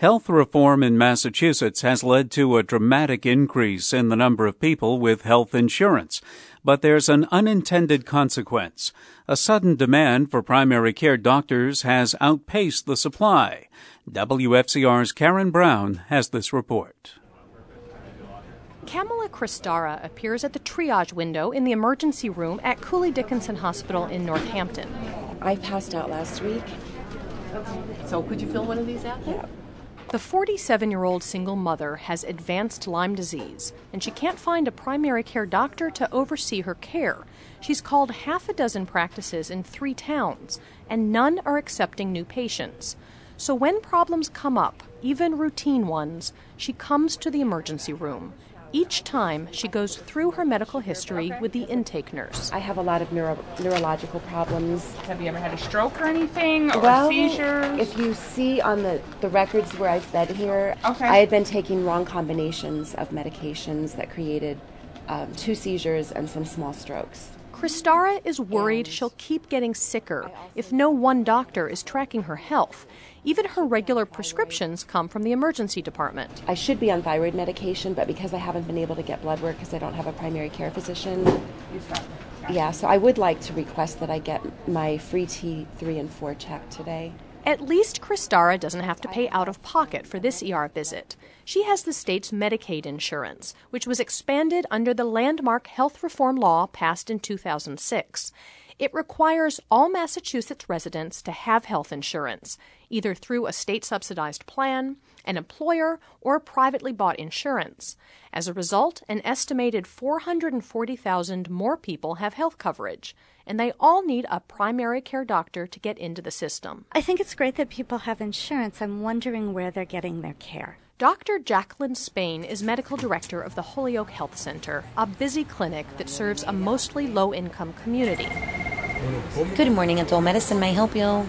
Health reform in Massachusetts has led to a dramatic increase in the number of people with health insurance. But there's an unintended consequence. A sudden demand for primary care doctors has outpaced the supply. WFCR's Karen Brown has this report. Kamala Kristara appears at the triage window in the emergency room at Cooley Dickinson Hospital in Northampton. I passed out last week. So could you fill one of these out? Yeah. The 47-year-old single mother has advanced Lyme disease, and she can't find a primary care doctor to oversee her care. She's called half a dozen practices in 3 towns, and none are accepting new patients. So when problems come up, even routine ones, she comes to the emergency room. Each time, she goes through her medical history with the intake nurse. I have a lot of neurological problems. Have you ever had a stroke or anything, or seizures? If you see on the records where I've been here, okay. I had been taking wrong combinations of medications that created 2 seizures and some small strokes. Kristara is worried she'll keep getting sicker if no one doctor is tracking her health. Even her regular prescriptions come from the emergency department. I should be on thyroid medication, but because I haven't been able to get blood work because I don't have a primary care physician. Yeah, so I would like to request that I get my free T3 and 4 checked today. At least Kristara doesn't have to pay out of pocket for this ER visit. She has the state's Medicaid insurance, which was expanded under the landmark health reform law passed in 2006. It requires all Massachusetts residents to have health insurance, either through a state-subsidized plan, an employer, or privately bought insurance. As a result, an estimated 440,000 more people have health coverage, and they all need a primary care doctor to get into the system. I think it's great that people have insurance. I'm wondering where they're getting their care. Dr. Jacqueline Spain is medical director of the Holyoke Health Center, a busy clinic that serves a mostly low-income community. Good morning, Adult Medicine. May I help you?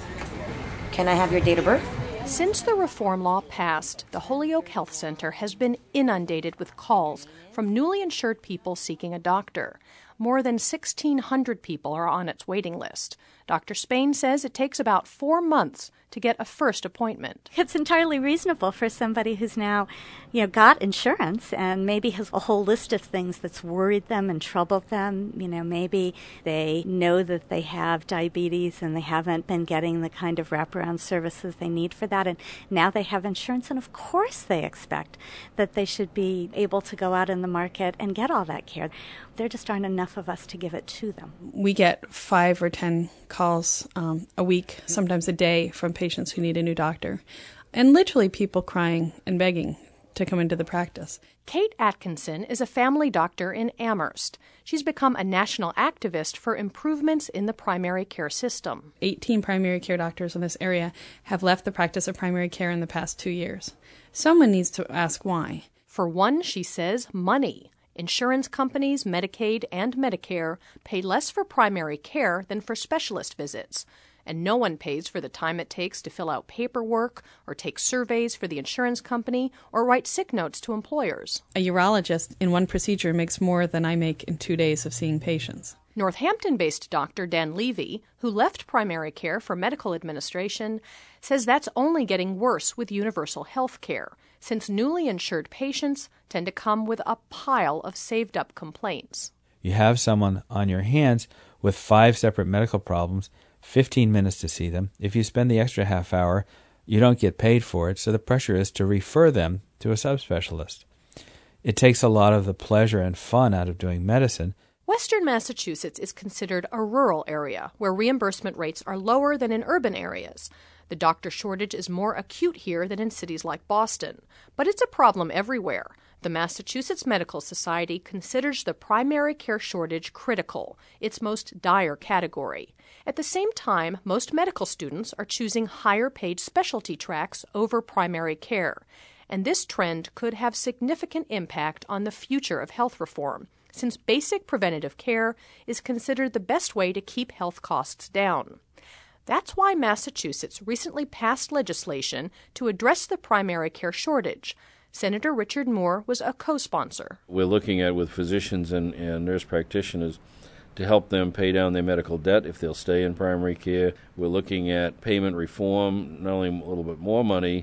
Can I have your date of birth? Since the reform law passed, the Holyoke Health Center has been inundated with calls from newly insured people seeking a doctor. More than 1,600 people are on its waiting list. Dr. Spain says it takes about 4 months to get a first appointment. It's entirely reasonable for somebody who's now, got insurance and maybe has a whole list of things that's worried them and troubled them. Maybe they know that they have diabetes and they haven't been getting the kind of wraparound services they need for that, and now they have insurance, and of course they expect that they should be able to go out in the market and get all that care. There just aren't enough of us to give it to them. We get 5 or 10 calls a week, sometimes a day, from patients who need a new doctor. And literally people crying and begging to come into the practice. Kate Atkinson is a family doctor in Amherst. She's become a national activist for improvements in the primary care system. 18 primary care doctors in this area have left the practice of primary care in the past 2 years. Someone needs to ask why. For one, she says, money. Insurance companies, Medicaid, and Medicare pay less for primary care than for specialist visits. And no one pays for the time it takes to fill out paperwork or take surveys for the insurance company or write sick notes to employers. A urologist in one procedure makes more than I make in 2 days of seeing patients. Northampton-based Dr. Dan Levy, who left primary care for medical administration, says that's only getting worse with universal health care, since newly insured patients tend to come with a pile of saved-up complaints. You have someone on your hands with 5 separate medical problems, 15 minutes to see them. If you spend the extra half hour, you don't get paid for it, so the pressure is to refer them to a subspecialist. It takes a lot of the pleasure and fun out of doing medicine. Western Massachusetts is considered a rural area where reimbursement rates are lower than in urban areas. The doctor shortage is more acute here than in cities like Boston, but it's a problem everywhere. The Massachusetts Medical Society considers the primary care shortage critical, its most dire category. At the same time, most medical students are choosing higher-paid specialty tracks over primary care, and this trend could have significant impact on the future of health reform, since basic preventative care is considered the best way to keep health costs down. That's why Massachusetts recently passed legislation to address the primary care shortage. Senator Richard Moore was a co-sponsor. We're looking at, with physicians and nurse practitioners, to help them pay down their medical debt if they'll stay in primary care. We're looking at payment reform, not only a little bit more money,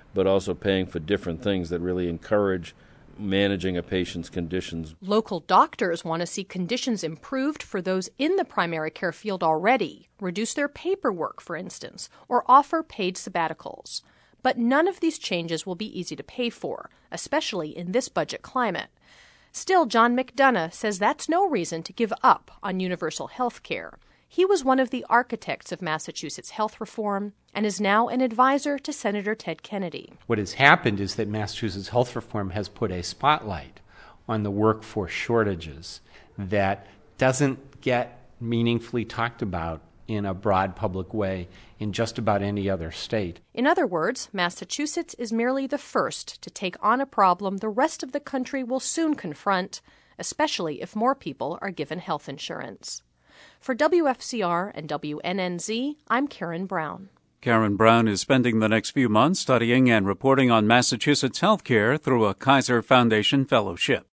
but also paying for different things that really encourage managing a patient's conditions. Local doctors want to see conditions improved for those in the primary care field already, reduce their paperwork, for instance, or offer paid sabbaticals. But none of these changes will be easy to pay for, especially in this budget climate. Still, John McDonough says that's no reason to give up on universal health care. He was one of the architects of Massachusetts health reform and is now an advisor to Senator Ted Kennedy. What has happened is that Massachusetts health reform has put a spotlight on the workforce shortages that doesn't get meaningfully talked about in a broad public way in just about any other state. In other words, Massachusetts is merely the first to take on a problem the rest of the country will soon confront, especially if more people are given health insurance. For WFCR and WNNZ, I'm Karen Brown. Karen Brown is spending the next few months studying and reporting on Massachusetts healthcare through a Kaiser Foundation fellowship.